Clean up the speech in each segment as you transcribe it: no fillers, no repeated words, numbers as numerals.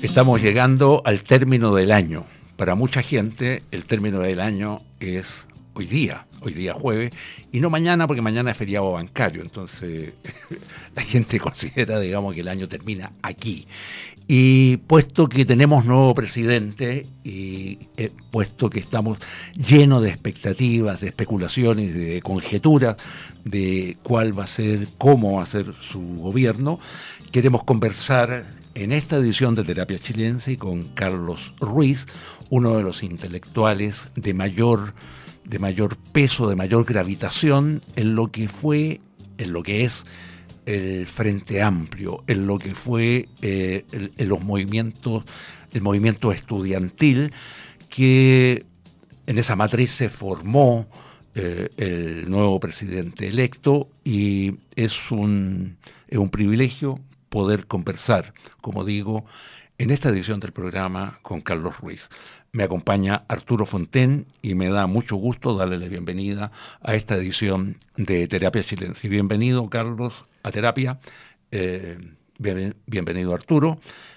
Estamos llegando al término del año. Para mucha gente el término del año es hoy día jueves, y no mañana, porque mañana es feriado bancario. Entonces la gente considera, digamos, que el año termina aquí. Y puesto que tenemos nuevo presidente y puesto que estamos llenos de expectativas, de especulaciones, de conjeturas de cuál va a ser, cómo va a ser su gobierno, queremos conversar en esta edición de Terapia Chilense con Carlos Ruiz, uno de los intelectuales de mayor peso, de mayor gravitación en lo que es el Frente Amplio, en lo que fue en los movimientos, el movimiento estudiantil, que en esa matriz se formó el nuevo presidente electo, y es un privilegio poder conversar, como digo, en esta edición del programa con Carlos Ruiz. Me acompaña Arturo Fonten y me da mucho gusto darle la bienvenida a esta edición de Terapia Chilense. Bienvenido, Carlos, a Terapia. Bienvenido, Arturo.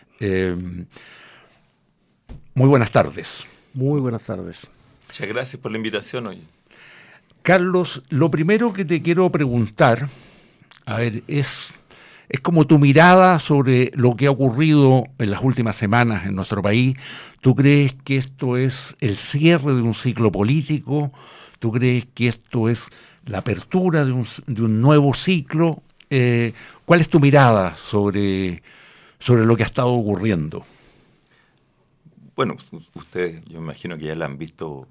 Muy buenas tardes. Muy buenas tardes. Muchas gracias por la invitación hoy. Carlos, lo primero que te quiero preguntar, es como tu mirada sobre lo que ha ocurrido en las últimas semanas en nuestro país. ¿Tú crees que esto es el cierre de un ciclo político? ¿Tú crees que esto es la apertura de un nuevo ciclo? ¿Cuál es tu mirada sobre lo que ha estado ocurriendo? Bueno, ustedes, yo me imagino que ya la han visto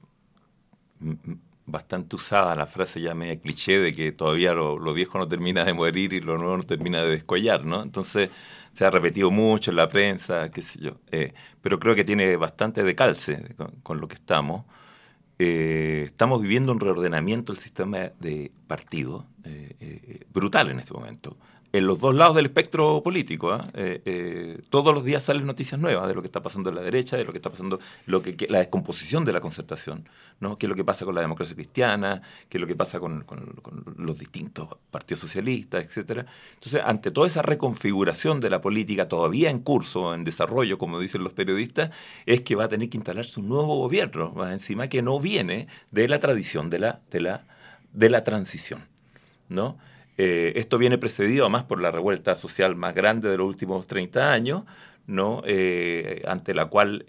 bastante usada, la frase ya media cliché de que todavía lo viejo no termina de morir y lo nuevo no termina de descollar, ¿no? Entonces se ha repetido mucho en la prensa, qué sé yo, pero creo que tiene bastante de calce con lo que estamos. Estamos viviendo un reordenamiento del sistema de partidos brutal en este momento, en los dos lados del espectro político. Todos los días salen noticias nuevas de lo que está pasando en la derecha, de lo que está pasando, la descomposición de la concertación, ¿no? Qué es lo que pasa con la democracia cristiana, qué es lo que pasa con los distintos partidos socialistas, etcétera. Entonces, ante toda esa reconfiguración de la política todavía en curso, en desarrollo, como dicen los periodistas, es que va a tener que instalarse un nuevo gobierno, más encima, que no viene de la tradición de la transición, ¿no? Esto viene precedido además por la revuelta social más grande de los últimos 30 años, ¿no? Ante la cual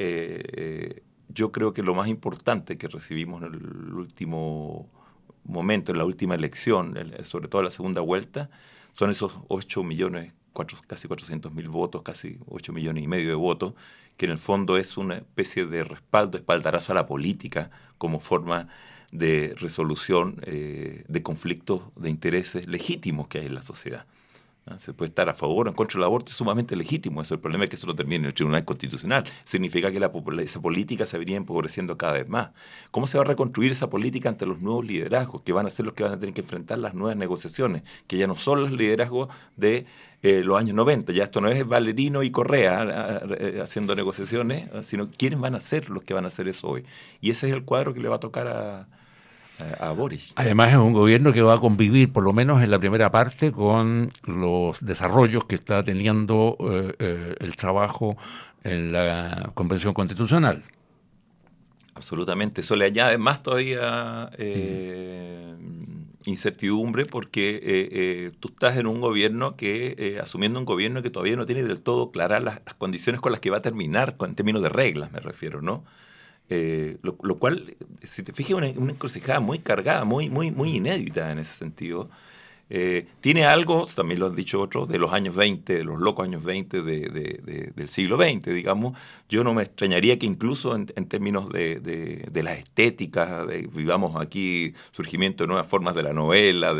yo creo que lo más importante que recibimos en el último momento, en la última elección, sobre todo en la segunda vuelta, son esos 8 millones, casi 400.000 votos, casi 8 millones y medio de votos, que en el fondo es una especie de respaldo, espaldarazo a la política como forma de resolución de conflictos de intereses legítimos que hay en la sociedad. Se puede estar a favor o en contra del aborto, es sumamente legítimo. El problema es que eso lo termine en el Tribunal Constitucional. Significa que esa política se venía empobreciendo cada vez más. ¿Cómo se va a reconstruir esa política ante los nuevos liderazgos, que van a ser los que van a tener que enfrentar las nuevas negociaciones, que ya no son los liderazgos de los años 90? Ya esto no es Valerino y Correa haciendo negociaciones, sino quiénes van a ser los que van a hacer eso hoy. Y ese es el cuadro que le va a tocar a Boris. Además es un gobierno que va a convivir, por lo menos en la primera parte, con los desarrollos que está teniendo el trabajo en la Convención Constitucional. Absolutamente. Eso le añade más todavía incertidumbre, porque tú estás en un gobierno asumiendo un gobierno que todavía no tiene del todo claras las condiciones con las que va a terminar, en términos de reglas me refiero, ¿no? Lo cual, si te fijas, una encrucijada muy cargada, muy inédita en ese sentido. Tiene algo, también lo han dicho otros, de los años 20, de los locos años 20 del siglo XX, digamos. Yo no me extrañaría que incluso en términos de las estéticas, vivamos aquí surgimiento de nuevas formas de la novela,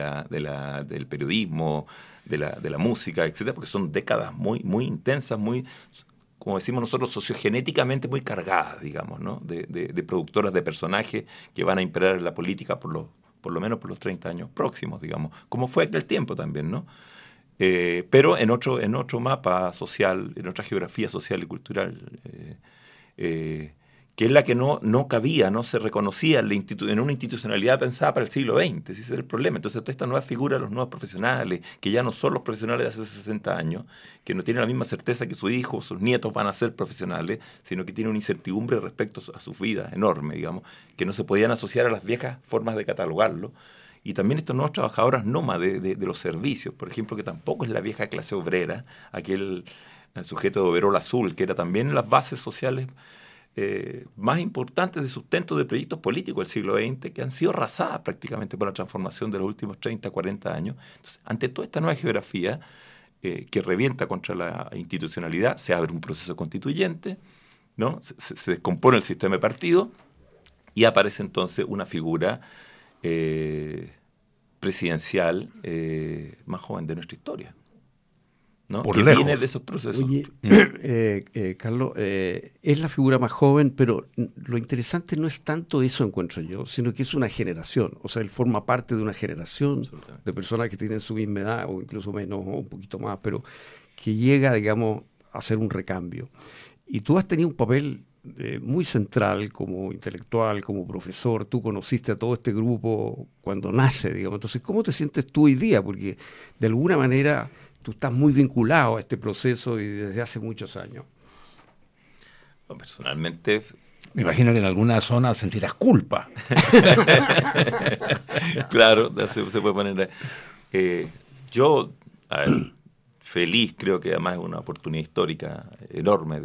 del periodismo, de la música, etcétera, porque son décadas muy intensas, como decimos nosotros, sociogenéticamente muy cargadas, digamos, ¿no? De productoras de personajes que van a imperar en la política por lo menos por los 30 años próximos, digamos, como fue aquel tiempo también, ¿no? Pero en otro mapa social, en otra geografía social y cultural, que es la que no cabía, no se reconocía en una institucionalidad pensada para el siglo XX. Ese es el problema. Entonces, toda esta nueva figura, los nuevos profesionales, que ya no son los profesionales de hace 60 años, que no tienen la misma certeza que sus hijos, sus nietos van a ser profesionales, sino que tienen una incertidumbre respecto a sus vidas enorme, digamos, que no se podían asociar a las viejas formas de catalogarlo. Y también estos nuevos trabajadores nómades de los servicios, por ejemplo, que tampoco es la vieja clase obrera, aquel sujeto de overol azul, que era también las bases sociales más importantes de sustento de proyectos políticos del siglo XX, que han sido arrasadas prácticamente por la transformación de los últimos 30, 40 años. Entonces, ante toda esta nueva geografía que revienta contra la institucionalidad, se abre un proceso constituyente, ¿no? Se descompone el sistema de partido y aparece entonces una figura presidencial más joven de nuestra historia, ¿no? Por que lejos. viene de esos procesos. Oye, Carlos, es la figura más joven, pero lo interesante no es tanto eso, encuentro yo, sino que es una generación. O sea, él forma parte de una generación de personas que tienen su misma edad, o incluso menos, o un poquito más, pero que llega, digamos, a hacer un recambio. Y tú has tenido un papel muy central como intelectual, como profesor. Tú conociste a todo este grupo cuando nace, digamos. Entonces, ¿cómo te sientes tú hoy día? Porque de alguna manera tú estás muy vinculado a este proceso y desde hace muchos años. Bueno, personalmente, Me imagino que en alguna zona sentirás culpa. claro, se puede poner. Yo, a ver, feliz, creo que además es una oportunidad histórica enorme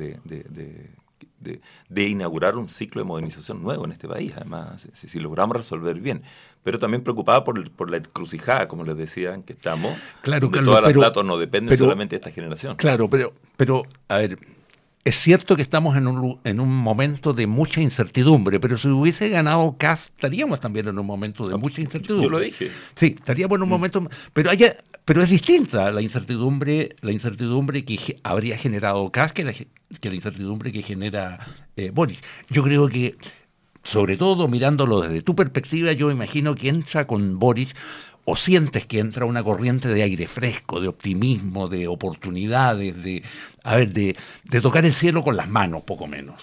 de inaugurar un ciclo de modernización nuevo en este país, además, si logramos resolver bien. Pero también preocupada por la encrucijada, como les decía, en que estamos, Claro, donde Carlos, todas las pero- datos no dependen solamente de esta generación. Claro, pero a ver, es cierto que estamos en un momento de mucha incertidumbre, pero si hubiese ganado Kast, estaríamos también en un momento de mucha incertidumbre. Yo lo dije. Sí, estaríamos en un momento, pero es distinta la incertidumbre que habría generado Kast que la incertidumbre que genera Boric. Yo creo que, sobre todo mirándolo desde tu perspectiva, yo imagino que entra con Boric, o sientes que entra una corriente de aire fresco, de optimismo, de oportunidades, de tocar el cielo con las manos, poco menos.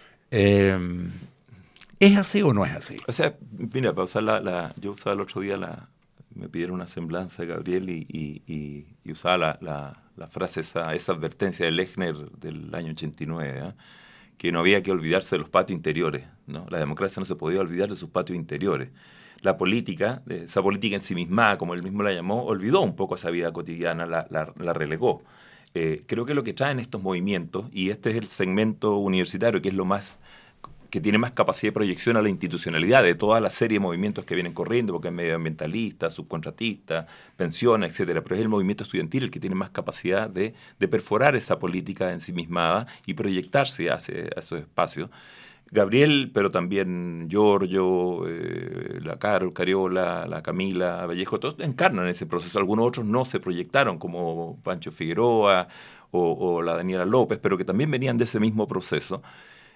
¿Es así o no es así? O sea, mira, para usar yo usaba el otro día me pidieron una semblanza de Gabriel y usaba la frase, esa advertencia de Lechner del año 89, ¿eh? Que no había que olvidarse de los patios interiores, ¿no? La democracia no se podía olvidar de sus patios interiores. La política, esa política ensimismada, como él mismo la llamó, olvidó un poco esa vida cotidiana, la relegó. Creo que lo que traen estos movimientos, y este es el segmento universitario, que es lo más que tiene más capacidad de proyección a la institucionalidad de toda la serie de movimientos que vienen corriendo, porque es medioambientalista, subcontratista, pensiones, etcétera, pero es el movimiento estudiantil el que tiene más capacidad de perforar esa política ensimismada y proyectarse hacia esos espacios. Gabriel, pero también Giorgio, la Carol Cariola, la Camila Vallejo, todos encarnan ese proceso. Algunos otros no se proyectaron, como Pancho Figueroa o la Daniela López, pero que también venían de ese mismo proceso.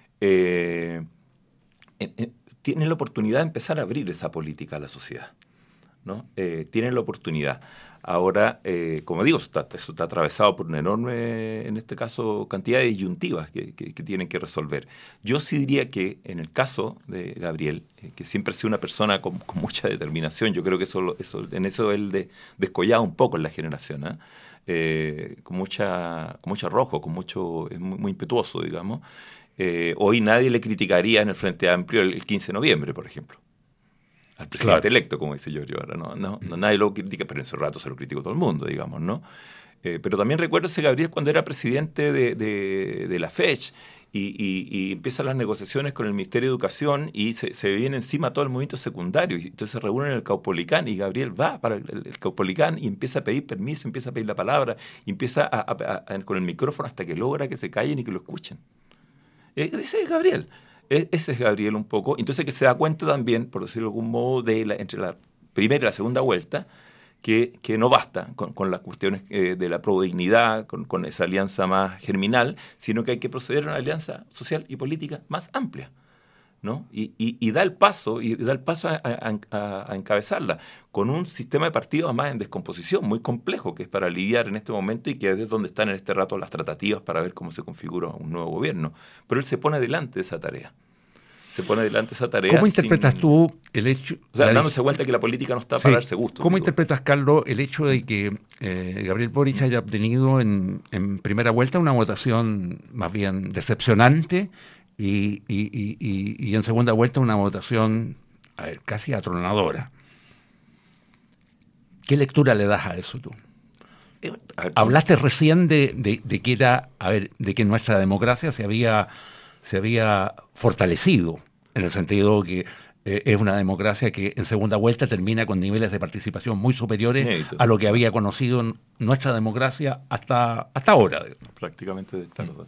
Tienen la oportunidad de empezar a abrir esa política a la sociedad, ¿no? Tienen la oportunidad. Ahora, como digo, eso está atravesado por una enorme, en este caso, cantidad de disyuntivas que tienen que resolver. Yo sí diría que en el caso de Gabriel, que siempre ha sido una persona con mucha determinación, yo creo que en eso él descollaba un poco en la generación, con mucho arrojo, es muy impetuoso, digamos. Hoy nadie le criticaría en el Frente Amplio el 15 de noviembre, por ejemplo. Al presidente electo, como dice Giorgio ahora. No, nadie lo critica, pero en ese rato se lo criticó todo el mundo, digamos, ¿no? Pero también recuerdo ese Gabriel cuando era presidente de la FECH y empiezan las negociaciones con el Ministerio de Educación y se viene encima todo el movimiento secundario. Y entonces se reúnen en el Caupolicán y Gabriel va para el Caupolicán y empieza a pedir permiso, empieza a pedir la palabra, y empieza con el micrófono hasta que logra que se callen y que lo escuchen. Ese es Gabriel. Ese es Gabriel un poco. Entonces que se da cuenta también, por decirlo de algún modo, entre la primera y la segunda vuelta, que no basta con las cuestiones de la prodignidad, con esa alianza más germinal, sino que hay que proceder a una alianza social y política más amplia, ¿no? Y da el paso, a encabezarla, con un sistema de partidos además en descomposición, muy complejo, que es para lidiar en este momento y que es donde están en este rato las tratativas para ver cómo se configura un nuevo gobierno. Pero él se pone delante de esa tarea. se pone delante esa tarea. ¿Cómo interpretas tú el hecho? O sea, dándose cuenta que la política no está para darse gusto. ¿Cómo interpretas, Carlos, el hecho de que Gabriel Boric haya obtenido en primera vuelta una votación más bien decepcionante y en segunda vuelta una votación casi atronadora? ¿Qué lectura le das a eso tú? Hablaste recién de que era, de que nuestra democracia se había fortalecido, en el sentido que es una democracia que en segunda vuelta termina con niveles de participación muy superiores a lo que había conocido nuestra democracia hasta ahora. Prácticamente, claro.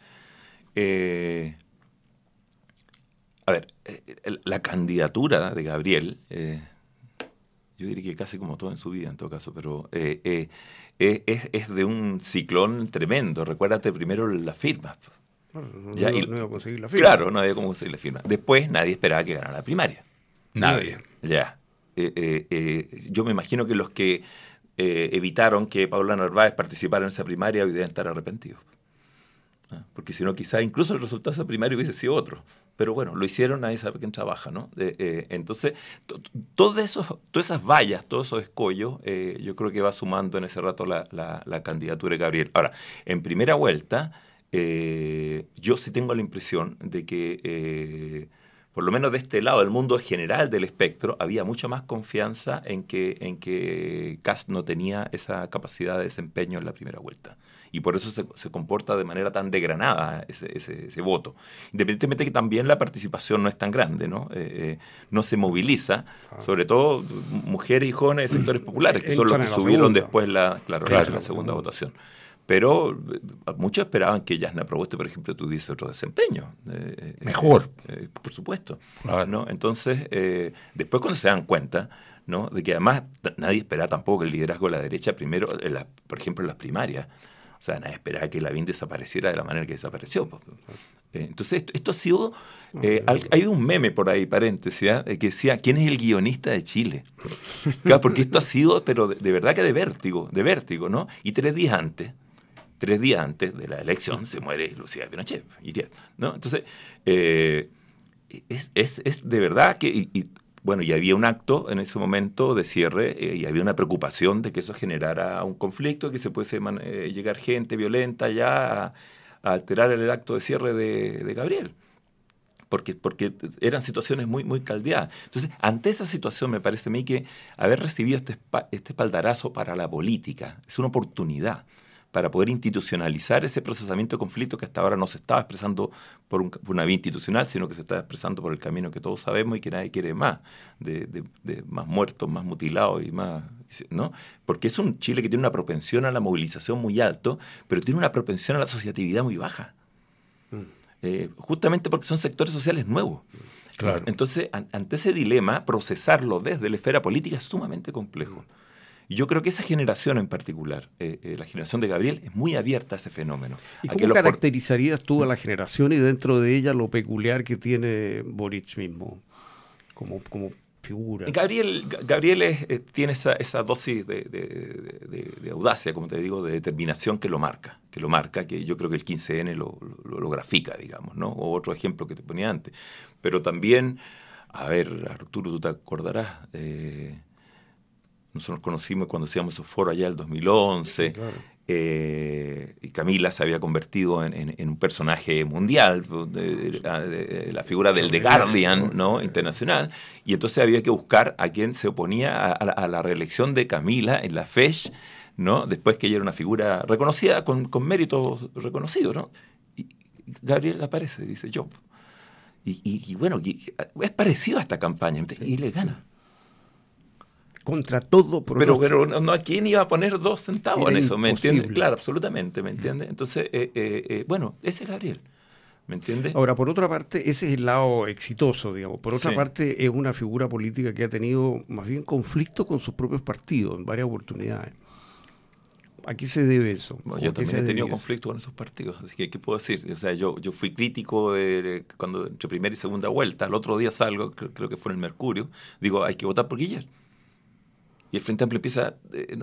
La candidatura de Gabriel, yo diría que casi como todo en su vida en todo caso, pero es de un ciclón tremendo. Recuérdate primero las firmas. No iba a conseguir la firma. Claro, no había cómo conseguir la firma. Después nadie esperaba que ganara la primaria. Nadie. Ya. Yo me imagino que los que evitaron que Paula Narváez participara en esa primaria hoy deben estar arrepentidos. Porque si no, quizá incluso el resultado de esa primaria hubiese sido otro. Pero bueno, lo hicieron, nadie sabe quién trabaja, ¿no? Entonces, todas esas vallas, todos esos escollos, yo creo que va sumando en ese rato la candidatura de Gabriel. Ahora, en primera vuelta, yo sí tengo la impresión de que, por lo menos de este lado, del mundo general del espectro, había mucha más confianza en que Kast no tenía esa capacidad de desempeño en la primera vuelta. Y por eso se comporta de manera tan degranada ese voto. Independientemente que también la participación no es tan grande, ¿no? No se moviliza, sobre todo mujeres y jóvenes de sectores populares, que son los que subieron después la segunda votación. Pero muchos esperaban que Jasna Proboste, por ejemplo, tuviese otro desempeño. Mejor. Por supuesto. ¿No? Entonces, después cuando se dan cuenta, ¿no?, de que además nadie esperaba tampoco que el liderazgo de la derecha, primero, por ejemplo, en las primarias, o sea, nadie esperaba que Lavín desapareciera de la manera que desapareció. Entonces, esto ha sido... hay un meme por ahí, paréntesis, que decía, ¿quién es el guionista de Chile? Claro, porque esto ha sido, pero de verdad que de vértigo, ¿no? Y 3 días antes de la elección se muere Lucía Pinochet, ¿no? Entonces, es de verdad que... Bueno, y había un acto en ese momento de cierre y había una preocupación de que eso generara un conflicto, que se pudiese llegar gente violenta ya a alterar el acto de cierre de Gabriel. Porque eran situaciones muy, muy caldeadas. Entonces, ante esa situación me parece a mí que haber recibido este espaldarazo para la política es una oportunidad para poder institucionalizar ese procesamiento de conflicto que hasta ahora no se estaba expresando por una vía institucional, sino que se estaba expresando por el camino que todos sabemos y que nadie quiere más, de más muertos, más mutilados y más, ¿no? Porque es un Chile que tiene una propensión a la movilización muy alto, pero tiene una propensión a la asociatividad muy baja. Justamente porque son sectores sociales nuevos. Claro. Entonces, ante ese dilema, procesarlo desde la esfera política es sumamente complejo. Y yo creo que esa generación en particular, la generación de Gabriel, es muy abierta a ese fenómeno. ¿Y cómo caracterizarías tú a la generación y dentro de ella lo peculiar que tiene Boric mismo como figura? Gabriel tiene esa dosis de audacia, como te digo, de determinación que lo marca, que yo creo que el 15N lo grafica, digamos, ¿no? O otro ejemplo que te ponía antes. Pero también, a ver, Arturo, tú te acordarás, nosotros nos conocimos cuando hacíamos esos foros allá en el 2011. Sí, claro. Y Camila se había convertido en un personaje mundial, de la figura del The Guardian, ¿no?, internacional. Y entonces había que buscar a quien se oponía a la reelección de Camila en la FESH, ¿no?, después que ella era una figura reconocida, con méritos reconocidos, ¿no? Y Gabriel aparece, dice yo. Y bueno, es parecido a esta campaña, y le gana. Contra todo pronóstico. Pero no, ¿a quién iba a poner 2 centavos en eso? ¿Me entiendes? Claro, absolutamente, ¿me entiendes? Entonces, bueno, ese es Gabriel, ¿me entiendes? Ahora, por otra parte, ese es el lado exitoso, digamos. Por otra parte, es una figura política que ha tenido más bien conflicto con sus propios partidos en varias oportunidades. ¿A qué se debe eso? Bueno, yo también he tenido conflicto con esos partidos, así que ¿qué puedo decir? O sea, yo fui crítico cuando entre primera y segunda vuelta, al otro día salgo, creo que fue en el Mercurio, digo, hay que votar por Guillermo. Y el Frente Amplio empieza,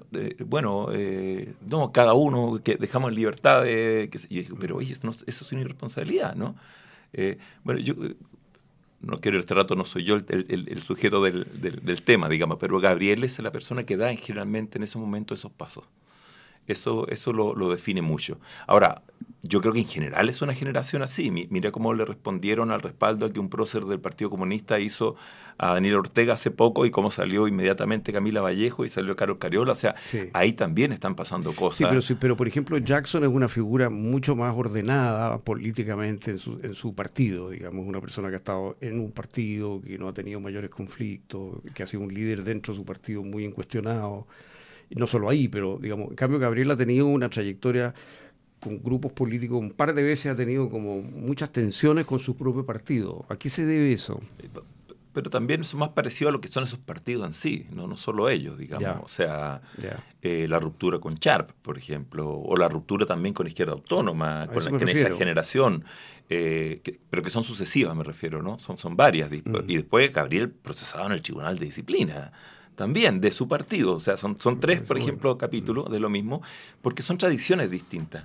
no, cada uno que dejamos en libertad y yo digo, pero oye, eso es una irresponsabilidad, ¿no? no quiero este rato, no soy yo el sujeto del tema, digamos, pero Gabriel es la persona que da generalmente en esos momentos esos pasos. Eso lo define mucho. Ahora, yo creo que en general es una generación así. Mira cómo le respondieron al respaldo que un prócer del Partido Comunista hizo a Daniel Ortega hace poco y cómo salió inmediatamente Camila Vallejo y salió Carol Cariola. O sea, sí, ahí también están pasando cosas. Sí, pero por ejemplo, Jackson es una figura mucho más ordenada políticamente en su partido, digamos, una persona que ha estado en un partido, que no ha tenido mayores conflictos, que ha sido un líder dentro de su partido muy incuestionado. No solo ahí, pero digamos, en cambio Gabriel ha tenido una trayectoria con grupos políticos, un par de veces ha tenido como muchas tensiones con su propio partido. ¿A qué se debe eso? Pero también es más parecido a lo que son esos partidos en sí, no solo ellos, digamos. Ya. O sea, la ruptura con Sharp, por ejemplo, o la ruptura también con Izquierda Autónoma, con esa generación, pero que son sucesivas, me refiero, ¿no? Son varias. Y después Gabriel procesado en el Tribunal de Disciplina. También de su partido, o sea, son tres, por ejemplo, capítulos de lo mismo, porque son tradiciones distintas.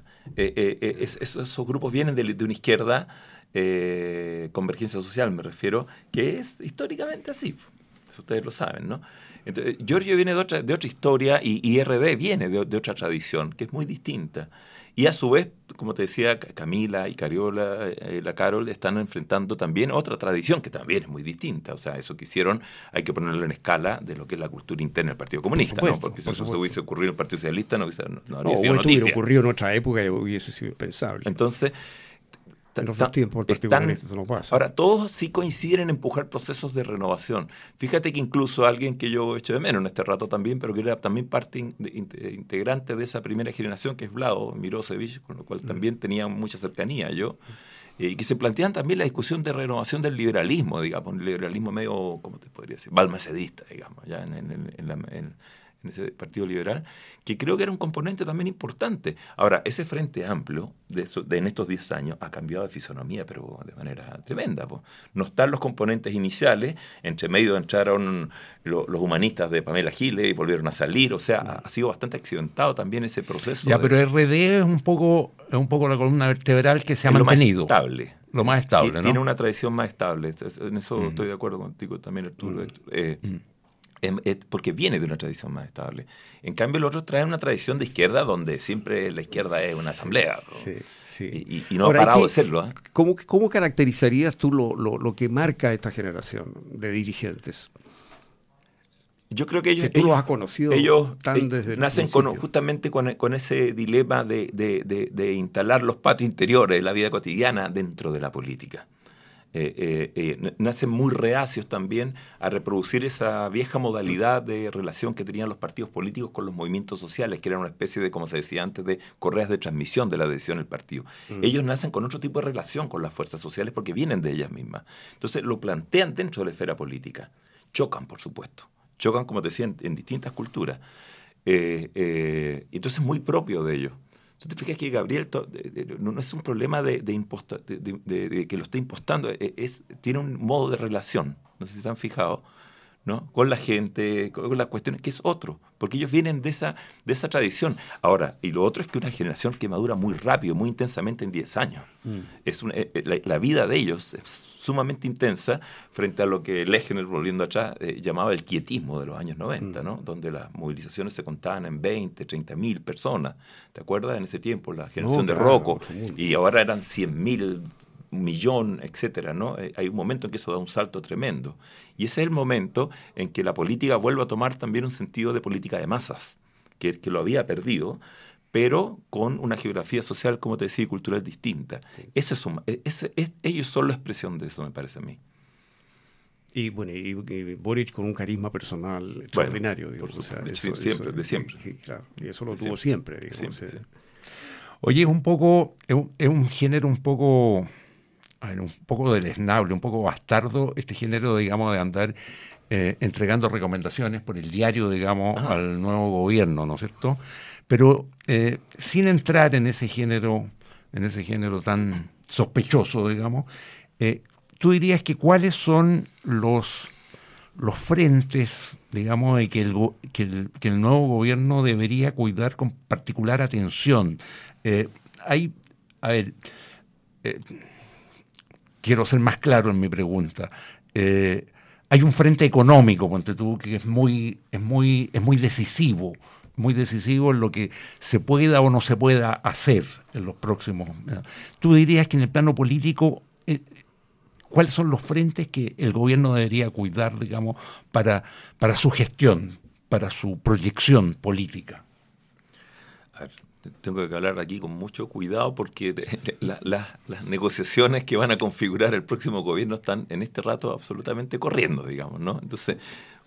Esos grupos vienen de una izquierda, convergencia social me refiero, que es históricamente así, eso ustedes lo saben, ¿no? Entonces, Giorgio viene de otra historia y RD viene de otra tradición, que es muy distinta. Y a su vez, como te decía, Camila y Cariola, la Carol, están enfrentando también otra tradición que también es muy distinta. O sea, eso que hicieron hay que ponerlo en escala de lo que es la cultura interna del Partido Comunista, supuesto, ¿no? Porque si eso se hubiese ocurrido en el Partido Socialista no habría sido noticia. O hubiera ocurrido en otra época y hubiese sido impensable. Entonces, en otros tiempos el Partido Comunista eso no pasa. Ahora, todos sí coinciden en empujar procesos de renovación. Fíjate que incluso alguien que yo echo de menos en este rato también, pero que era también parte integrante de esa primera generación, que es Vlado Mirosevich, con lo cual también tenía mucha cercanía yo, y que se plantean también la discusión de renovación del liberalismo, digamos, un liberalismo medio, ¿cómo te podría decir?, balmacedista, digamos, ya en ese Partido Liberal, que creo que era un componente también importante. Ahora, ese Frente Amplio en estos 10 años ha cambiado de fisonomía, pero de manera tremenda. Po. No están los componentes iniciales, entre medio entraron los humanistas de Pamela Giles y volvieron a salir, o sea, ha sido bastante accidentado también ese proceso. Ya, pero RD es un poco la columna vertebral que se ha mantenido. Lo más estable, ¿no? Tiene una tradición más estable, en eso estoy de acuerdo contigo también, Arturo. Porque viene de una tradición más estable. En cambio, los otros traen una tradición de izquierda donde siempre la izquierda es una asamblea, ¿no? Sí, sí. Y no ha parado de serlo. ¿Eh? ¿Cómo caracterizarías tú lo que marca esta generación de dirigentes? Yo creo que ellos... Que tú los has conocido desde nacen justamente con ese dilema de instalar los patios interiores de la vida cotidiana dentro de la política. Nacen muy reacios también a reproducir esa vieja modalidad de relación que tenían los partidos políticos con los movimientos sociales, que eran una especie de, como se decía antes, de correas de transmisión de la decisión del partido. Ellos nacen con otro tipo de relación con las fuerzas sociales porque vienen de ellas mismas. Entonces lo plantean dentro de la esfera política. Chocan, por supuesto. Chocan, como te decía, en distintas culturas. Entonces es muy propio de ellos. ¿Tú te fijas que Gabriel no es un problema de que lo está impostando? Tiene un modo de relación, no sé si se han fijado, ¿no? Con la gente, con las cuestiones, que es otro, porque ellos vienen de esa tradición. Ahora, y lo otro es que una generación que madura muy rápido, muy intensamente en 10 años. La vida de ellos es sumamente intensa frente a lo que Lechner, volviendo atrás, llamaba el quietismo de los años 90, ¿no? Donde las movilizaciones se contaban en 20, 30 mil personas. ¿Te acuerdas? En ese tiempo, la generación de Rocco, y ahora eran 100.000, 1.000.000, etcétera, ¿no? Hay un momento en que eso da un salto tremendo. Y ese es el momento en que la política vuelve a tomar también un sentido de política de masas, que lo había perdido, pero con una geografía social, como te decía, y cultural distinta. Sí. Ellos son la expresión de eso, me parece a mí. Y bueno, y Boric con un carisma personal extraordinario. Bueno, digamos, de siempre. Claro, y eso lo tuvo siempre. Digamos, siempre. Oye, es un género un poco deleznable, un poco bastardo, este género, digamos, de andar entregando recomendaciones por el diario, digamos, al nuevo gobierno, ¿no es cierto? Pero sin entrar en ese género tan sospechoso, digamos, tú dirías que cuáles son los frentes, digamos, de que el nuevo gobierno debería cuidar con particular atención. quiero ser más claro en mi pregunta. Hay un frente económico, ponte tú, que es muy decisivo, muy decisivo en lo que se pueda o no se pueda hacer en los próximos. ¿Tú dirías que en el plano político cuáles son los frentes que el gobierno debería cuidar, digamos, para su gestión, para su proyección política? A ver, tengo que hablar aquí con mucho cuidado porque las negociaciones que van a configurar el próximo gobierno están en este rato absolutamente corriendo, digamos, ¿no? Entonces,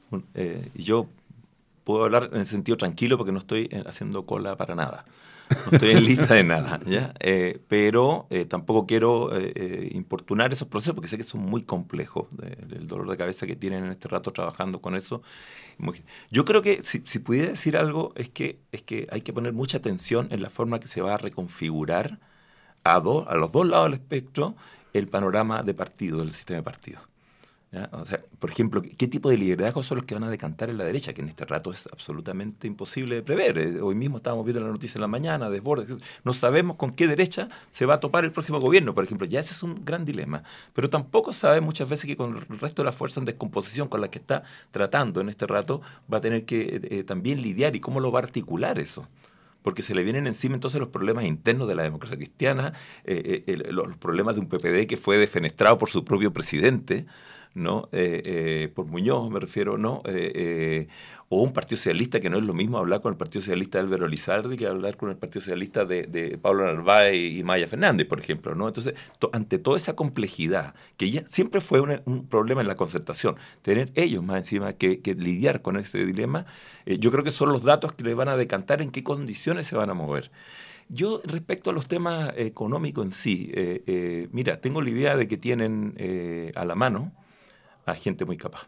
yo puedo hablar en el sentido tranquilo porque no estoy haciendo cola para nada. No estoy en lista de nada, ¿ya? Pero tampoco quiero importunar esos procesos porque sé que son muy complejos. El dolor de cabeza que tienen en este rato trabajando con eso. Yo creo que si pudiera decir algo es que hay que poner mucha atención en la forma que se va a reconfigurar a los dos lados del espectro el panorama de partido, del sistema de partidos. ¿Ya? O sea, por ejemplo, ¿qué tipo de liderazgos son los que van a decantar en la derecha? Que en este rato es absolutamente imposible de prever. Hoy mismo estábamos viendo la noticia en la mañana, desbordes. No sabemos con qué derecha se va a topar el próximo gobierno, por ejemplo. Ya ese es un gran dilema. Pero tampoco sabe muchas veces que con el resto de las fuerzas en descomposición con las que está tratando en este rato va a tener que también lidiar. ¿Y cómo lo va a articular eso? Porque se le vienen encima entonces los problemas internos de la democracia cristiana, los problemas de un PPD que fue defenestrado por su propio presidente, ¿no? Por Muñoz me refiero, ¿no? O un Partido Socialista que no es lo mismo hablar con el Partido Socialista de Álvaro Lizardi que hablar con el Partido Socialista de Pablo Narváez y Maya Fernández, por ejemplo, ¿no? Entonces, ante toda esa complejidad, que ya siempre fue un problema en la concertación, tener ellos más encima que lidiar con ese dilema, yo creo que son los datos que les van a decantar en qué condiciones se van a mover. Yo, respecto a los temas económicos en sí, mira, tengo la idea de que tienen a la mano a gente muy capaz.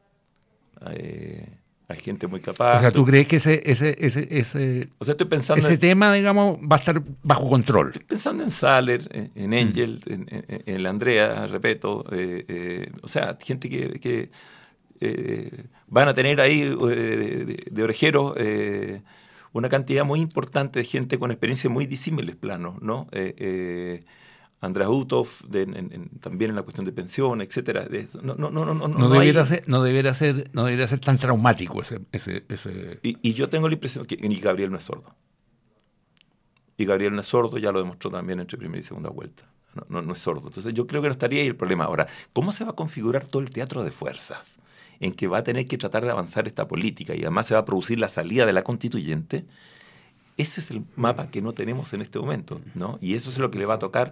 Hay gente muy capaz. O sea, ¿tú crees que o sea, estoy pensando ese tema, digamos, va a estar bajo control? Estoy pensando en Saller, en Engel, en la Andrea, repito. O sea, gente que van a tener ahí de orejeros una cantidad muy importante de gente con experiencia muy disímiles planos, ¿no? András Utov, también en la cuestión de pensión, etcétera. No debería ser tan traumático ese. Y yo tengo la impresión que Gabriel no es sordo. Y Gabriel no es sordo, ya lo demostró también entre primera y segunda vuelta. No es sordo. Entonces yo creo que no estaría ahí el problema. Ahora, ¿cómo se va a configurar todo el teatro de fuerzas en que va a tener que tratar de avanzar esta política y además se va a producir la salida de la constituyente? Ese es el mapa que no tenemos en este momento, ¿no? Y eso es lo que le va a tocar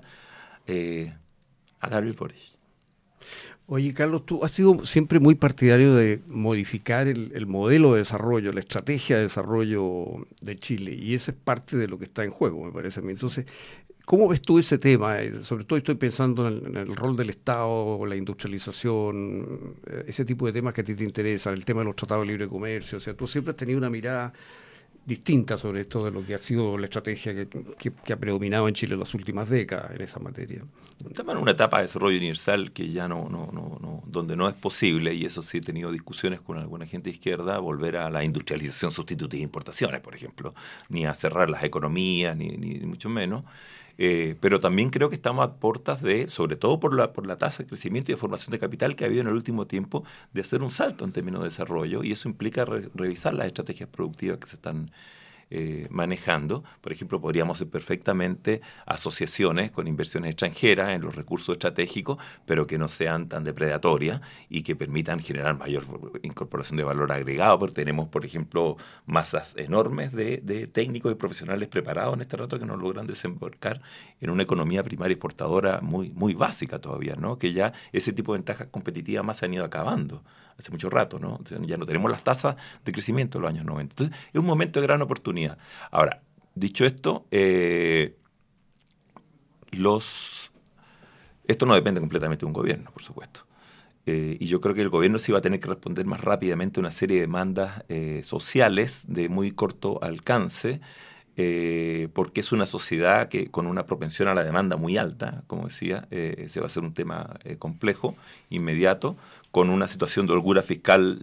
a Gabriel Boric. Oye, Carlos, tú has sido siempre muy partidario de modificar el modelo de desarrollo, la estrategia de desarrollo de Chile, y esa es parte de lo que está en juego, me parece a mí. Entonces, ¿cómo ves tú ese tema? Sobre todo estoy pensando en el rol del Estado, la industrialización, ese tipo de temas que a ti te interesan, el tema de los tratados de libre comercio. O sea, tú siempre has tenido una mirada distinta sobre esto de lo que ha sido la estrategia que ha predominado en Chile en las últimas décadas en esa materia. Estamos en una etapa de desarrollo universal que ya donde no es posible, y eso sí he tenido discusiones con alguna gente de izquierda, volver a la industrialización sustitutiva de importaciones, por ejemplo, ni a cerrar las economías, ni mucho menos. Pero también creo que estamos a puertas de, sobre todo por la tasa de crecimiento y de formación de capital que ha habido en el último tiempo, de hacer un salto en términos de desarrollo, y eso implica revisar las estrategias productivas que se están manejando. Por ejemplo, podríamos hacer perfectamente asociaciones con inversiones extranjeras en los recursos estratégicos, pero que no sean tan depredatorias y que permitan generar mayor incorporación de valor agregado, porque tenemos, por ejemplo, masas enormes de técnicos y profesionales preparados en este rato que nos logran desembarcar en una economía primaria exportadora muy, muy básica todavía, ¿no? Que ya ese tipo de ventajas competitivas más se han ido acabando hace mucho rato, ¿no? O sea, ya no tenemos las tasas de crecimiento de los años 90. Entonces, es un momento de gran oportunidad. Ahora, dicho esto, esto no depende completamente de un gobierno, por supuesto. Y yo creo que el gobierno sí va a tener que responder más rápidamente a una serie de demandas sociales de muy corto alcance, porque es una sociedad que con una propensión a la demanda muy alta, como decía, se va a hacer un tema complejo, inmediato, con una situación de holgura fiscal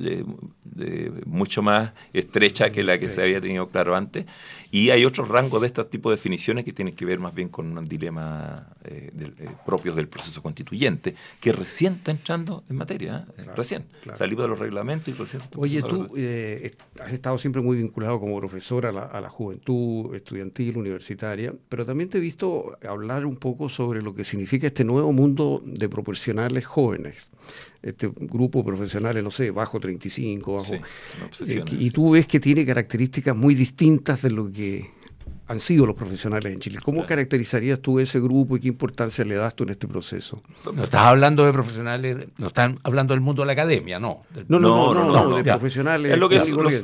mucho más estrecha que la que se había tenido claro antes. Y hay otros rangos de este tipo de definiciones que tienen que ver más bien con un dilema propios del proceso constituyente, que recién está entrando en materia, recién. Salido de los reglamentos y recién se está. Oye, tú has estado siempre muy vinculado como profesor a la juventud estudiantil, universitaria, pero también te he visto hablar un poco sobre lo que significa este nuevo mundo de profesionales jóvenes. Este grupo de profesionales, no sé, bajo 35, bajo... Sí, y tú ves que tiene características muy distintas de lo que han sido los profesionales en Chile. ¿Cómo caracterizarías tú ese grupo y qué importancia le das tú en este proceso? No estás hablando de profesionales, no están hablando del mundo de la academia, ¿no? No, de profesionales. Es lo que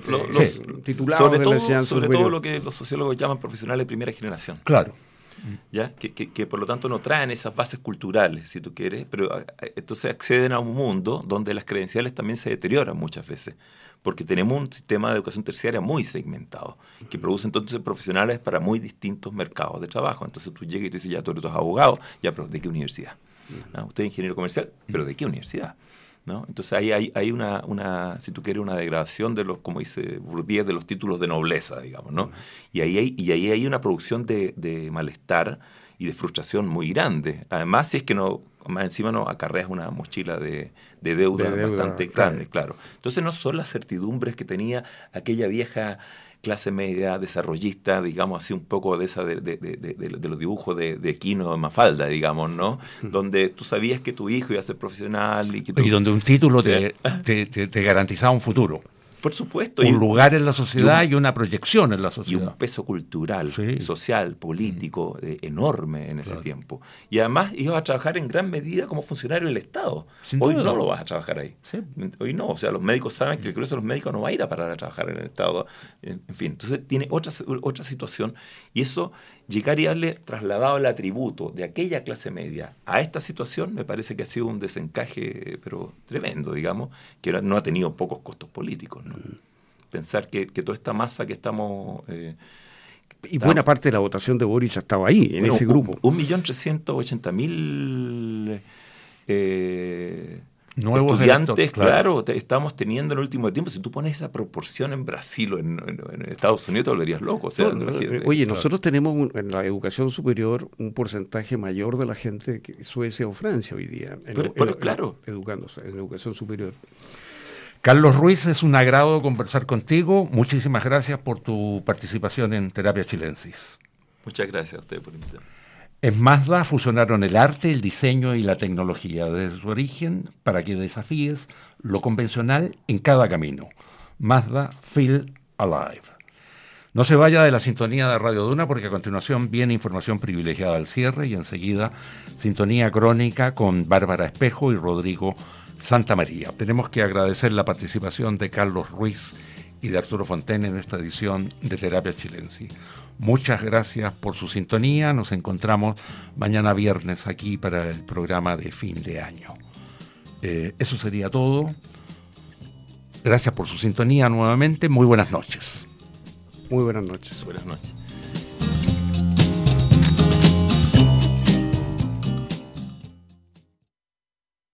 los titulados de la enseñanza sobre todo lo que los sociólogos llaman profesionales de primera generación. Claro. ¿Ya? Que por lo tanto no traen esas bases culturales, si tú quieres, pero entonces acceden a un mundo donde las credenciales también se deterioran muchas veces, porque tenemos un sistema de educación terciaria muy segmentado, que produce entonces profesionales para muy distintos mercados de trabajo. Entonces tú llegas y tú dices, ya tú eres abogado, ya, pero ¿de qué universidad? Usted es ingeniero comercial, pero ¿de qué universidad? ¿No? Entonces ahí hay una, si tú quieres, una degradación de los, como dice Bourdieu, de los títulos de nobleza, digamos, ¿no? Y ahí hay una producción de malestar y de frustración muy grande. Además, si es que no, más encima no acarreas una mochila de deuda bastante grande, claro. Entonces no son las certidumbres que tenía aquella vieja clase media desarrollista, digamos así, un poco de esa de los dibujos de Quino de Mafalda, digamos, ¿no? Donde tú sabías que tu hijo iba a ser profesional y donde un título te garantizaba un futuro. Por supuesto. Un lugar en la sociedad y una proyección en la sociedad. Y un peso cultural, social, político, enorme en ese tiempo. Y además ibas a trabajar en gran medida como funcionario del Estado. Hoy no lo vas a trabajar ahí. Sí. Hoy no. O sea, los médicos saben que el Congreso de los Médicos no va a ir a parar a trabajar en el Estado. En fin, entonces tiene otra situación. Y eso, llegar y darle trasladado el atributo de aquella clase media a esta situación, me parece que ha sido un desencaje, pero tremendo, digamos, que no ha tenido pocos costos políticos, ¿no? Pensar que toda esta masa que estamos... y buena parte de la votación de Boric estaba ahí, en ese grupo. 1.380.000 nuevos estudiantes, claro, estamos teniendo en el último tiempo. Si tú pones esa proporción en Brasil o en Estados Unidos, te volverías loco. O sea, nosotros tenemos en la educación superior un porcentaje mayor de la gente que Suecia o Francia hoy día, educándose en educación superior. Carlos Ruiz, es un agrado conversar contigo. Muchísimas gracias por tu participación en Terapia Chilensis. Muchas gracias a usted por invitarme. En Mazda fusionaron el arte, el diseño y la tecnología desde su origen para que desafíes lo convencional en cada camino. Mazda Feel Alive. No se vaya de la sintonía de Radio Duna porque a continuación viene información privilegiada al cierre y enseguida sintonía crónica con Bárbara Espejo y Rodrigo Santamaría. Tenemos que agradecer la participación de Carlos Ruiz y de Arturo Fontaine en esta edición de Terapia Chilensis. Muchas gracias por su sintonía. Nos encontramos mañana viernes aquí para el programa de fin de año. Eso sería todo. Gracias por su sintonía nuevamente. Muy buenas noches. Muy buenas noches. Buenas noches.